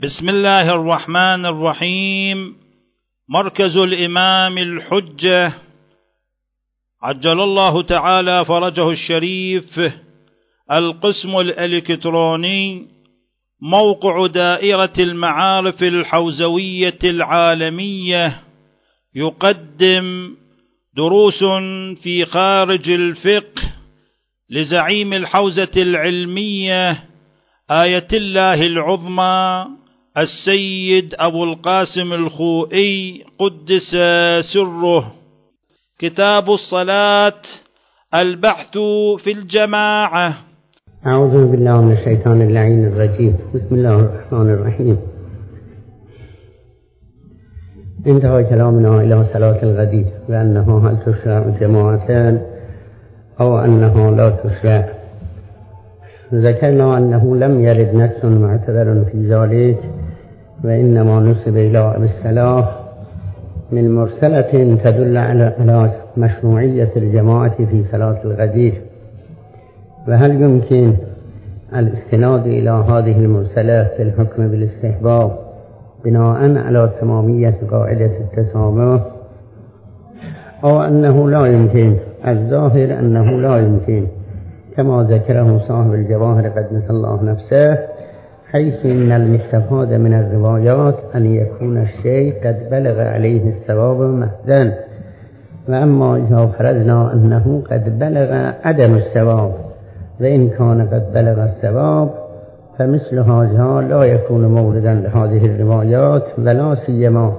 بسم الله الرحمن الرحيم. مركز الإمام الحجة عجل الله تعالى فرجه الشريف، القسم الإلكتروني، موقع دائرة المعارف الحوزوية العالمية، يقدم دروس في خارج الفقه لزعيم الحوزة العلمية آية الله العظمى السيد أبو القاسم الخوئي قدس سره. كتاب الصلاة، البحث في الجماعة. أعوذ بالله من الشيطان اللعين الرجيم. بسم الله الرحمن الرحيم. انتهى كلامنا إلى صلاة الغدير وأنه هل تشرع جماعتان أو أنه لا تشرع. ذكرنا أنه لم يرد نص معتبر في ذلك، وإنما نسب إلى أبي الصلاح من مرسلة تدل على مشروعية الجماعة في صلاة الغدير. وهل يمكن الاستناد إلى هذه المرسلة في الحكم بالاستحباب بناء على تمامية قاعدة التسامح، أو أنه لا يمكن؟ الظاهر أنه لا يمكن، كما ذكره صاحب الجواهر قدس الله نفسه، حيث إن المستفاد من الروايات أن يكون الشيء قد بلغ عليه الثواب محضا، وأما إذا فرضنا أنه قد بلغ عدم الثواب، وإن كان قد بلغ الثواب فمثل هذا لا يكون موردا لهذه الروايات، ولا سيما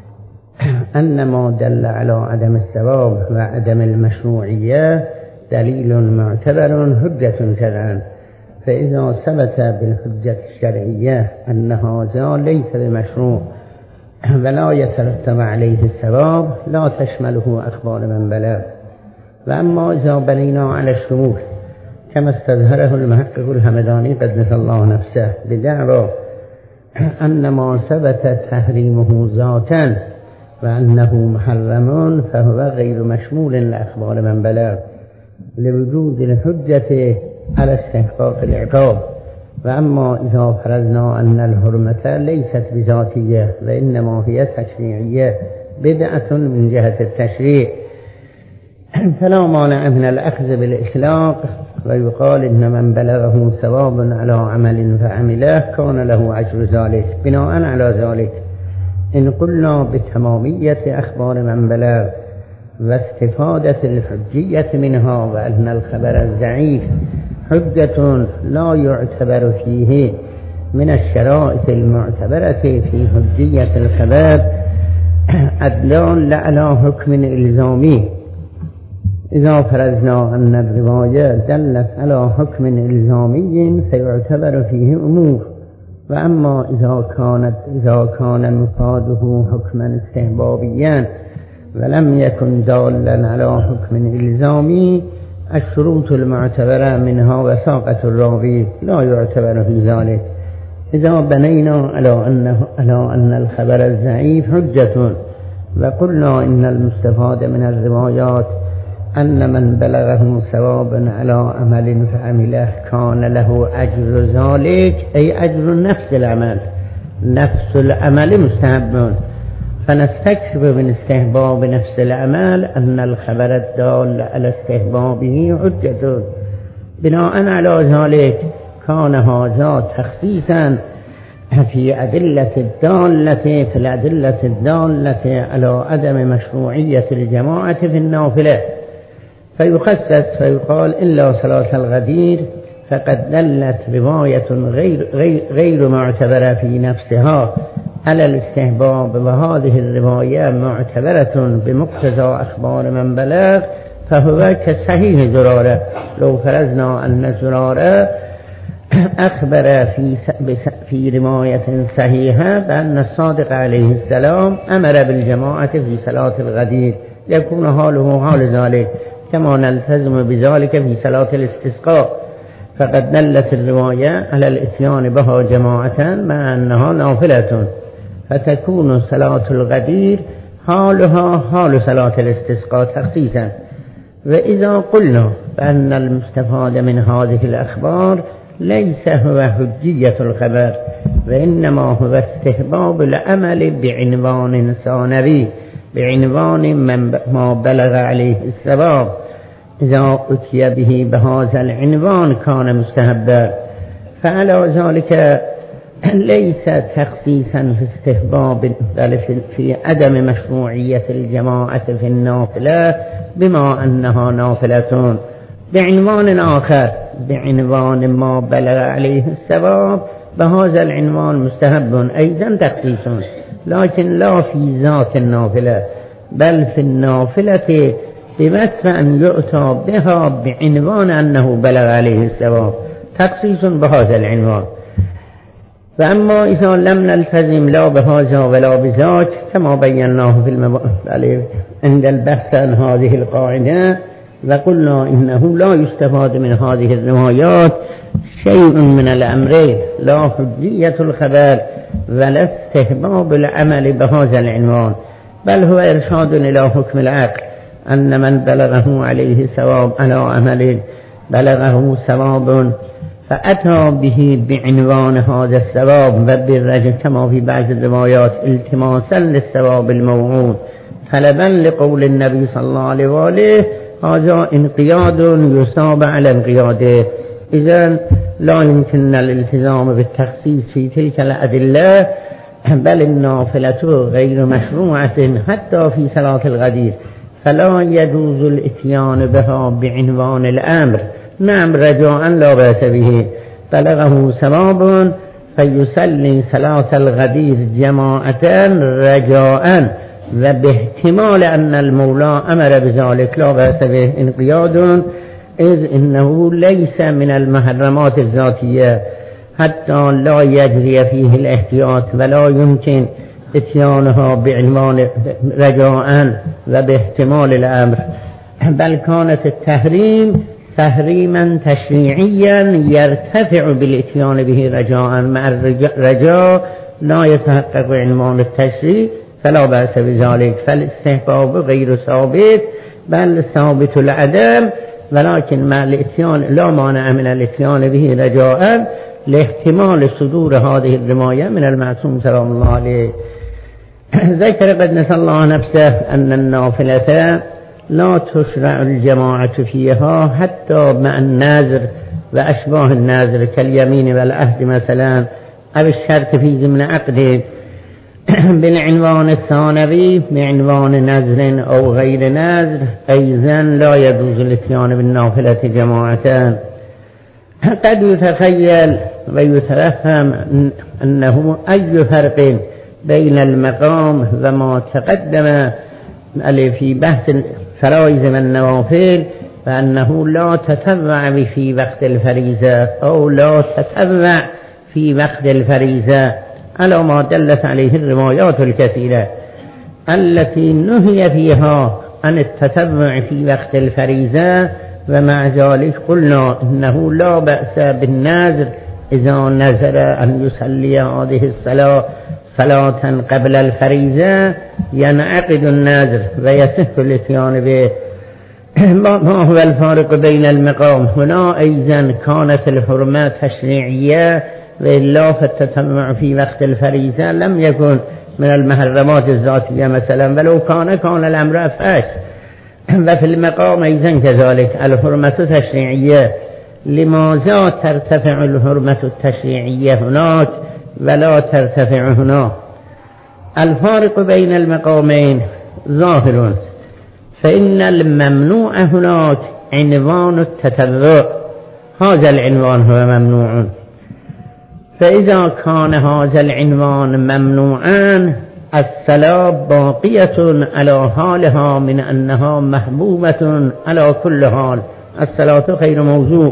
أن ما دل على عدم الثواب وعدم المشروعية دليل معتبر حجة شرعا. فإذا ثبت بالحجة الشرعية أن هذا ليس بمشروع ولا يترتب عليه الثواب، لا تشمله أخبار من بلغ. وأما إذا بنينا على الشمول كما استظهره المحقق الهمداني قدس الله نفسه بدعوى أن ما ثبت تحريمه ذاتا وأنه محرم، فهو غير مشمول لأخبار من بلغ لوجود الحجة على استحقاق العقاب. وأما إذا فرضنا أن الحرمة ليست بذاتية وإنما هي تشريعية بدعة من جهة التشريع، فلا مانع من الأخذ بالإطلاق، ويقال إن من بلغه ثواب على عمل فعمله كان له أجر ذلك. بناء على ذلك إن قلنا بتمامية أخبار من بلغ واستفادة الحجية منها، وأن الخبر الضعيف حجة لا يعتبر فيه من الشرائط المعتبرة في حجية الخبر الدال على حكم إلزامي، إذا فرضنا أن الرواية دلت على حكم إلزامي فيعتبر فيه أمور. وأما إذا كان مفاده حكما استحبابيا ولم يكن دالا على حكم إلزامي، الشروط المعتبرة منها وثاقة الراوي لا يعتبر في ذلك. إذا بنينا على أن الخبر الضعيف حجة، وقلنا إن المستفاد من الروايات أن من بلغه ثواب على عمل فعمله كان له أجر ذلك، أي أجر نفس العمل، نفس العمل مستحب، فنستكشف من استحباب نفس العمل أن الخبر الدال على استحبابه حجة. بناء على ذلك كان هذا تخصيصا في الأدلة الدالة على عدم مشروعية الجماعة في النافلة، فيخصص فيقال إلا صلاة الغدير فقد دلت رواية غير معتبرة في نفسها على الاستحباب، وهذه الرواية معتبرة بمقتضى أخبار من بلغ، فهو كصحيح زرارة. لو فرضنا أن زرارة أخبر في رواية صحيحة بأن الصادق عليه السلام أمر بالجماعة في صلاة الغدير، يكون حاله حال ذلك، كما نلتزم بذلك في صلاة الاستسقاء، فقد دلت الرواية على الاتيان بها جماعة مع أنها نافلة، فتكون صلاة الغدير حالها حال صلاة الاستسقاء تخصيصا. وإذا قلنا بأن المستفاد من هذه الأخبار ليس هو حجية الخبر وإنما هو استحباب العمل بعنوان ثانوي بعنوان ما بلغ عليه الثواب. إذا أتي به بهذا العنوان كان مستحبا. فعلى ذلك ليس تخصيصا في استحباب بل في عدم مشروعية الجماعة في النافلة بما أنها نافلة. بعنوان آخر بعنوان ما بلغ عليه الثواب بهذا العنوان مستحب أيضا تخصيص، لكن لا في ذات النافلة بل في النافلة بوصف أن يؤتى بها بعنوان أنه بلغ عليه الثواب، تخصيص بهذا العنوان. فأما إذا لم نلتزم لا بهذا ولا بذاك كما بيناه في عند البحث عن هذه القاعدة، وقلنا إنه لا يستفاد من هذه الروايات شيء من الأمرين، لا حجية الخبر ولا استحباب العمل بهذا العنوان، بل هو إرشاد إلى حكم العقل أن من بلغه عليه ثواب على عمل بلغه ثواب فأتى به بعنوان هذا الثواب وبالرجل كما في بعض الروايات التماسا للثواب الموعود طلبا لقول النبي صلى الله عليه وآله هذا انقياد يصاب على انقياده. إذن لا يمكن الالتزام بالتخصيص في تلك الأدلة، بل النافلة غير مشروعة حتى في صلاة الغدير، فلا يجوز الاتيان بها بعنوان الأمر. نعم رجاء لا بأس به، بلغه ثواب فيصلي صلاة الغدير جماعة رجاء وباحتمال أن المولى أمر بذلك لا بأس به انقياد، إذ إنه ليس من المحرمات الذاتية حتى لا يجري فيه الاحتياط، ولا يمكن اتيانها بعنوان رجاء وباحتمال الأمر، بل كانت التحريم تحريما تشريعيا يرتفع بالاتيان به رجاء، مع الرجاء لا يتحقق عنوان التشريع فلا بأس بذلك. فالاستحباب غير ثابت بل ثابت العدم، ولكن مع الاتيان لا مانع من الاتيان به رجاء لاحتمال صدور هذه الرواية من المعصوم سلام الله عليه. ذكر قدس الله نفسه أن النافلة لا تشرع الجماعة فيها حتى مع النذر وأشباه النذر كاليمين والعهد مثلا، أو الشرط في ضمن عقد بالعنوان الثانوي بعنوان نذر أو غير نذر أيضا لا يجوز الاتيان بالنافلة جماعة. قد يتخيل ويتفهم أنه أي فرق بين المقام وما تقدم في بحث الفرائض والنوافل، فأنه لا تتبع في وقت الفريضة أو لا تتبع في وقت الفريضة على ما دلت عليه الروايات الكثيرة التي نهي فيها عن التتبع في وقت الفريضة. ومع ذلك قلنا إنه لا بأس بالنذر إذا نذر أن يصلي هذه الصلاة صلاة قبل الفريضة ينعقد النذر ويصح الاتيان به. ما هو الفارق بين المقام؟ هنا أيضا كانت الحرمات تشريعية، وإلا فالتتبع في وقت الفريضة لم يكن من المحرمات الذاتية مثلا، ولو كان الأمر أفعش. وفي المقام أيضا كذلك الحرمة تشريعية. لماذا ترتفع الحرمة التشريعية هناك ولا ترتفع هنا؟ الفارق بين المقامين ظاهر، فإن الممنوع هناك عنوان التتبع، هذا العنوان هو ممنوع. فإذا كان هذا العنوان ممنوعا الصلاة باقية على حالها من أنها محبوبة على كل حال، الصلاة خير موضوع.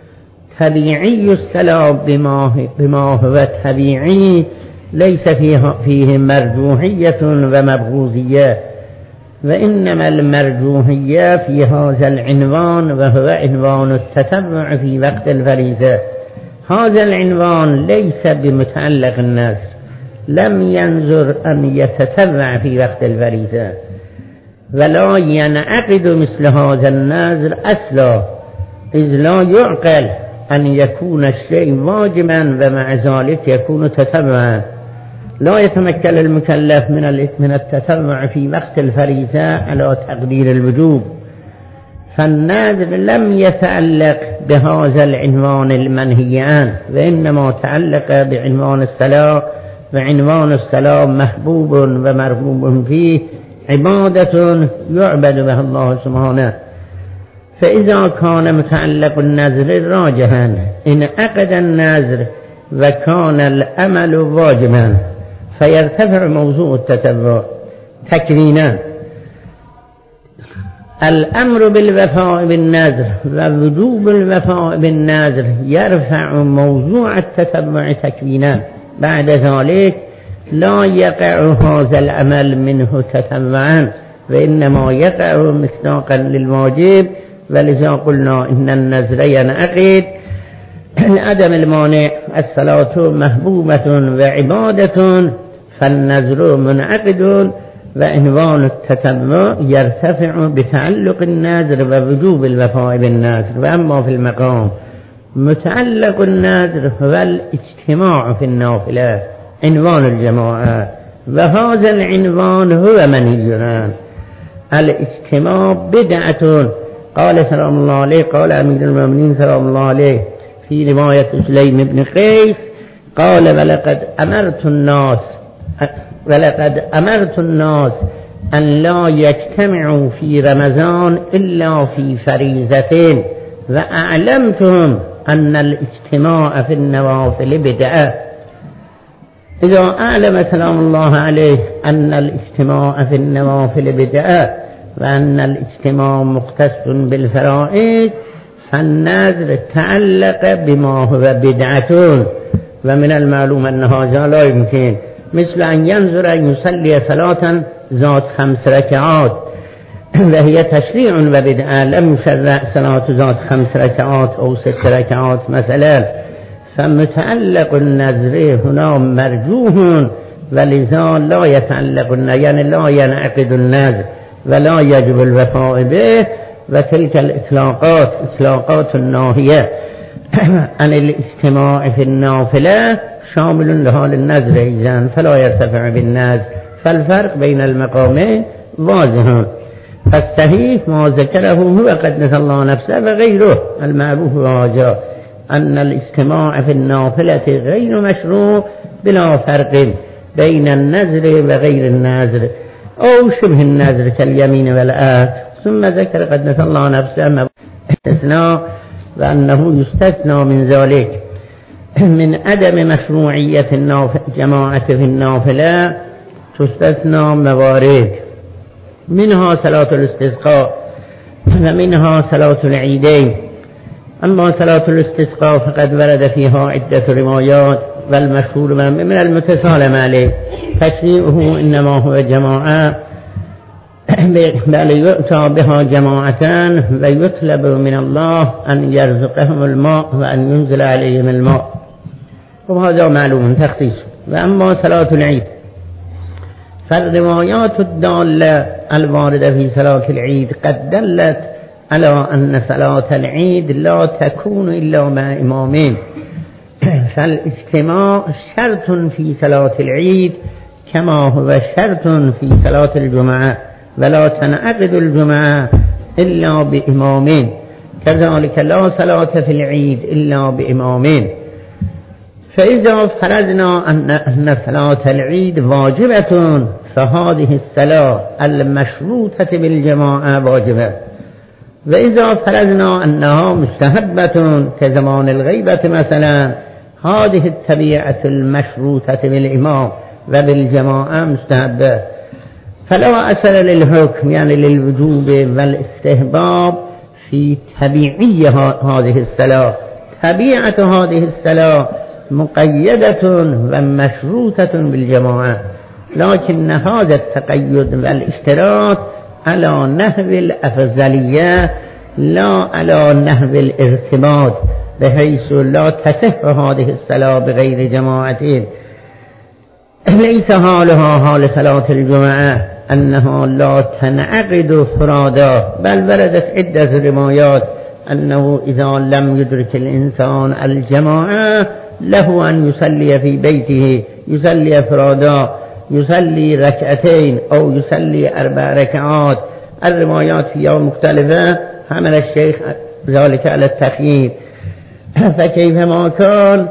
طبيعي الصلاة بما هو طبيعي ليس فيه مرجوحية ومبغوزية، وإنما المرجوحية في هذا العنوان وهو عنوان التتبع في وقت الفريضة. هذا العنوان ليس بمتعلق النذر، لم ينظر أن يتتبع في وقت الفريضة، ولا ينعقد مثل هذا النذر أصلا، إذ لا يعقل أن يكون الشيء واجبا ومع ذلك يكون تتبعا. لا يتمكن المكلف من التتبع في وقت الفريضة على تقدير الوجوب، فالنذر لم يتعلق بهذا العنوان المنهي عنه، وإنما تعلق بعنوان الصلاة، وعنوان الصلاة محبوب ومرغوب فيه، عبادة يعبد بها الله سبحانه. فإذا كان متعلق النذر راجحا انعقد النذر وكان الأمل واجبا فيرتفع موضوع التتبع تكوينا. الأمر بالوفاء بالنذر ووجوب الوفاء بالنذر يرفع موضوع التتبع تكوينا. بعد ذلك لا يقع هذا العمل منه تتبعا، وإنما يقع مصداقا للواجب. ولذا قلنا إن النذر ينعقد لعدم المانع. الصلاة محبوبة وعبادة، فالنذر منعقد، وعنوان التتبع يرتفع بتعلق النذر ووجوب الوفاء بالنذر. وأما في المقام متعلق النذر والاجتماع في النافلة عنوان الجماعة، وهذا العنوان هو منهي عنه. الاجتماع بدعة. قال سلام الله عليه، قال أمير المؤمنين سلام الله عليه في رواية سليم بن قيس قال ولقد أمرت الناس أن لا يجتمعوا في رمضان إلا في فريضة، وأعلمتهم أن الاجتماع في النوافل بدعة. إذا أعلم سلام الله عليه أن الاجتماع في النوافل بدعة وأن الاجتماع مختص بالفرائض، فالنذر تعلق بما هو بدعة. ومن المعلوم أن هذا لا يمكن، مثل أن ينظر أن يصلي صلاة ذات 5 ركعات وهي تشريع وبدعة، لم يشرع صلاة ذات 5 ركعات أو 6 ركعات مثلا. فمتعلق النذر هنا مرجوح، ولذا لا يتعلق يعني لا ينعقد النذر ولا يجب الوفاء به. وتلك الإطلاقات إطلاقات الناهية عن الاجتماع في النافلة شامل لها للنذر إذن، فلا يرتفع بالنذر. فالفرق بين المقامين واضح. فالصحيح ما ذكره هو قدس الله نفسه وغيره المعروف هذا، أن الاجتماع في النافلة غير مشروع بلا فرق بين النذر وغير النذر أو شبه النذر كاليمين والعهد. ثم ذكر قدس الله نفسه استثناء، وأنه يستثنى من ذلك من عدم مشروعية الجماعة في النافلة تستثنى موارد، منها صلاة الاستسقاء ومنها صلاة العيدين. أما صلاة الاستسقاء فقد ورد فيها عدة روايات، والمشهور من المتسالم عليه تشريعه إنما هو جماعة، بل يؤتى بها جماعتان ويطلب من الله أن يرزقهم الماء وأن ينزل عليهم الماء، وهذا معلوم تخصيص. وأما صلاة العيد فالروايات الدالة الواردة في صلاة العيد قد دلت على أن صلاة العيد لا تكون إلا مع إمامين، فالاجتماع شرط في صلاة العيد كما هو شرط في صلاة الجمعة، ولا تنعقد الجمعة إلا بإمامين، كذلك لا صلاة في العيد إلا بإمامين. فإذا فرضنا أن صلاة العيد واجبة، فهذه الصلاة المشروطة بالجماعة واجبة. وإذا فرضنا أنها مستحبة كزمان الغيبة مثلا، هذه التبيعة المشروطة بالإمام وبالجماعة مستحبة. فلا أثر للحكم يعني للوجوب والاستحباب في تبيعية هذه الصلاة. تبيعة هذه الصلاة مقيدة ومشروطة بالجماعة، لكن هذا التقيد والاشتراط على نحو الأفضلية لا على نحو الارتباط، بحيث لا تصح هذه الصلاة بغير جماعة. ليس حالها حال صلاة الجمعة أنها لا تنعقد فرادا، بل وردت عدة روايات أنه إذا لم يدرك الإنسان الجماعة له أن يصلي في بيته، يصلي أفرادا، يصلي ركعتين أو يصلي 4 ركعات. الروايات فيها مختلفة، حمل الشيخ ذلك على التخيير. فكيفما كان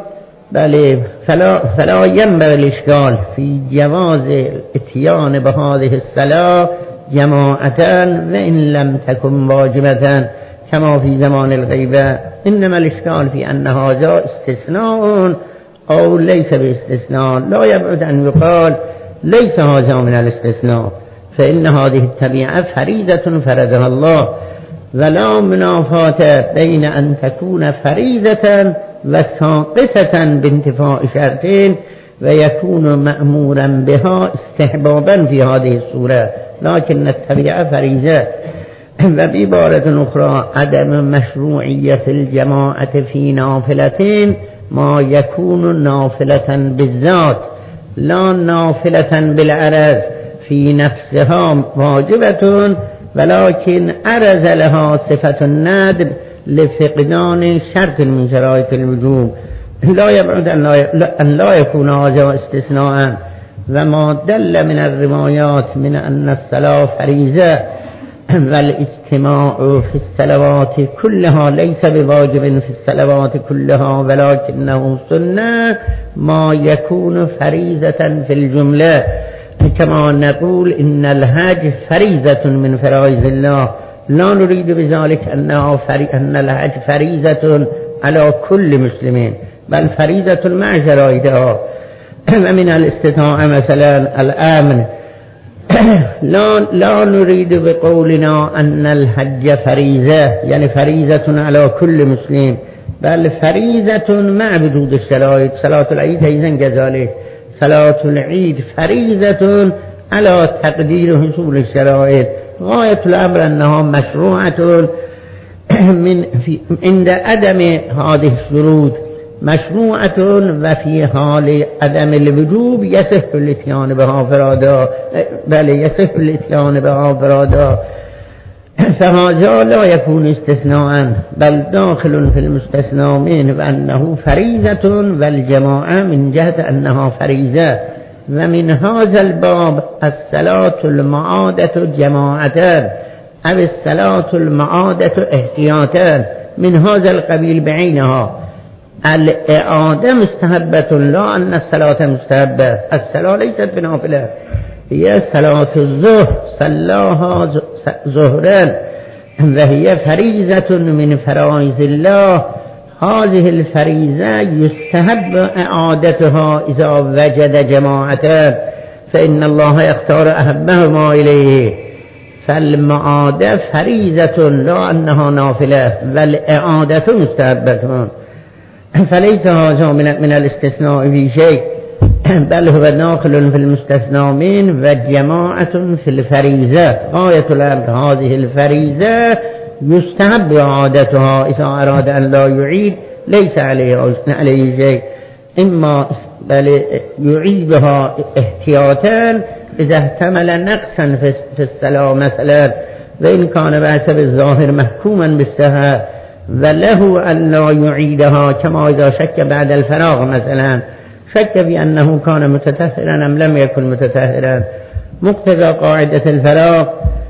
فلا ينبغي الإشكال في جواز الاتيان بهذه الصلاة جماعة وإن لم تكن واجبة كما في زمان الغيبة. إنما الإشكال في أن هذا استثناء أو ليس باستثناء. لا يبعد أن يقال ليس هذا من الاستثناء، فإن هذه التبعة فريضة فرضها الله، ولا منافاة بين أن تكون فريضة وساقطة بانتفاء شرطين ويكون مأمورا بها استحبابا في هذه الصورة، لكن التبعة فريضة. وبعبارة أخرى عدم مشروعية الجماعة في نافلتين ما يكون نافلة بالذات لا نافلة بالعرض، في نفسها واجبة ولكن عرض لها صفة الندب لفقدان شرط من شرائط الوجوب. لا يبعد أن لا يكون هذا استثناء. وما دل من الروايات من أن الصلاة فريضة والاجتماع في الصلوات كلها ليس بواجب في الصلوات كلها ولكنه سنة ما يكون فريضة في الجملة، كما نقول إن الحج فريضة من فرائض الله، لا نريد بذلك أن الحج فريضة على كل مسلمين، بل فريضة مع شرائطها. ومن الاستطاعة مثلا الأمن، لا نريد بقولنا أن الحج فريضة يعني فريضة على كل مسلم، بل فريضة مع وجود الشرائط. صلاة العيد أيضا كذلك، صلاة العيد فريضة على تقدير حصول الشرائط. غاية الأمر أنها مشروعة عند عدم هذه الشروط، مشروعة وفي حال عدم الوجوب يصح الاتيان بها فرادا، بل يصح الاتيان بها فرادا. فهذا لا يكون استثناء بل داخل في المستثنى منه، وأنه فريضة والجماعة من جهة أنها فريضة. ومن هذا الباب الصلاة المعادة جماعتان أو الصلاة المعادة احتياطان من هذا القبيل بعينها. الإعادة مستحبة، لا أن الصلاة مستحبة. الصلاة ليست بنافلة، هي صلاة الظهر صلاها ظهرا وهي فريضة من فرائض الله. هذه الفريضة يستحب إعادتها إذا وجد جماعة، فإن الله يختار أحبهما إليه. فالمعادة فريضة لا أنها نافلة، بل إعادة مستحبة. فليس هذا من الاستثناء في شيء، بل هو داخل في المستثنى منه وجماعة في الفريضة. غاية الأمر هذه الفريضة يستحب إعادتها إذا أراد أن لا يعيد، ليس عليه شيء، إما بل يعيدها احتياطا إذا احتمل نقصا في الصلاة مثلا، وإن كان بحسب الظاهر محكوما بالسهى وله أن لا يعيدها، كما إذا شك بعد الفراغ مثلا، شك بأنه كان متطهرا أم لم يكن متطهرا. مقتضى قاعدة الفراغ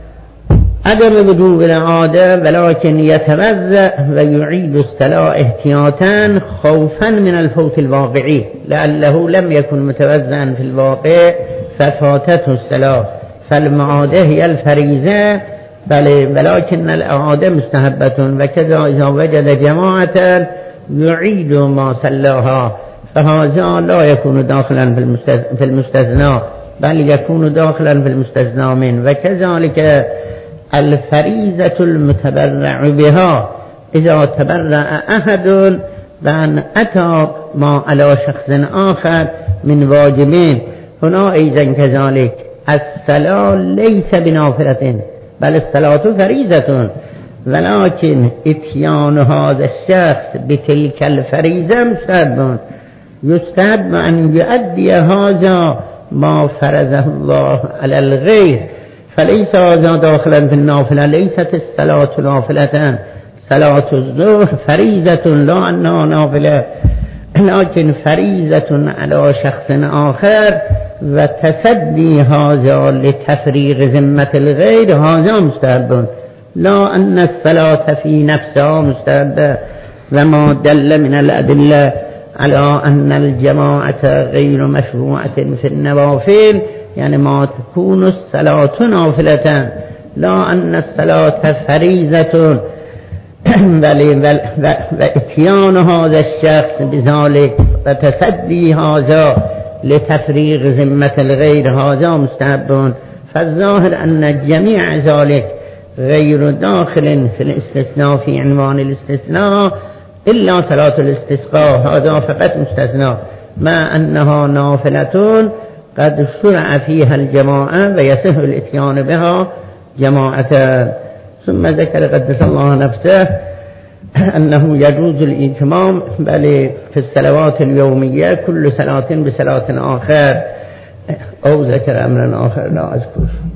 عدم وجوب العادة، ولكن يتوضأ ويعيد الصلاة احتياطا خوفا من الفوت الواقعي، لعله لم يكن متوضأ في الواقع ففاتته الصلاة. فالمعادة هي الفريضة، ولكن الإعادة مستحبة. وكذا إذا وجد جماعة يعيد ما صلاها، فهذا لا يكون داخلا في المستثنى، بل يكون داخلا في المستثنى منه. وكذلك الفريضة المتبرع بها، إذا تبرع أحد بأن أتى ما على شخص آخر من واجبين، هنا أيضا كذلك الصلاة ليس بنافلة بل الصلاة فريضة، ولكن اتيان هذا الشخص بتلك الفريضة مستحب. يستحب أن يؤدي هذا ما فرضه الله على الغير، فليس هذا داخلا في النافلة. ليست الصلاة نافلة، صلاة الظهر فريضة لا أنها نافلة لكن فريضة على شخص آخر وتصدي هذا لتفريغ ذمة الغير هذا مستحب لا أن الصلاة في نفسها مستحبة وما دل من الأدلة على أن الجماعة غير مشروعة في النوافل يعني ما تكون الصلاة نافلة لا أن الصلاة فريضة وإتيان هذا الشخص بذلك وتصدي هذا لتفريغ ذمة الغير هذا مستحب فالظاهر أن جميع ذلك غير داخل في الاستثناء في عنوان الاستثناء إلا صلاة الاستسقاء هذا فقط مستثنى ما أنها نافلة قد شرع فيها الجماعة ويصح الاتيان بها جماعة. ثم ذكر قدس الله نفسه أنه يجوز الإتمام بل في الصلوات اليومية كل صلاة بصلاة آخر أو ذكر أمرا آخر لا أذكر.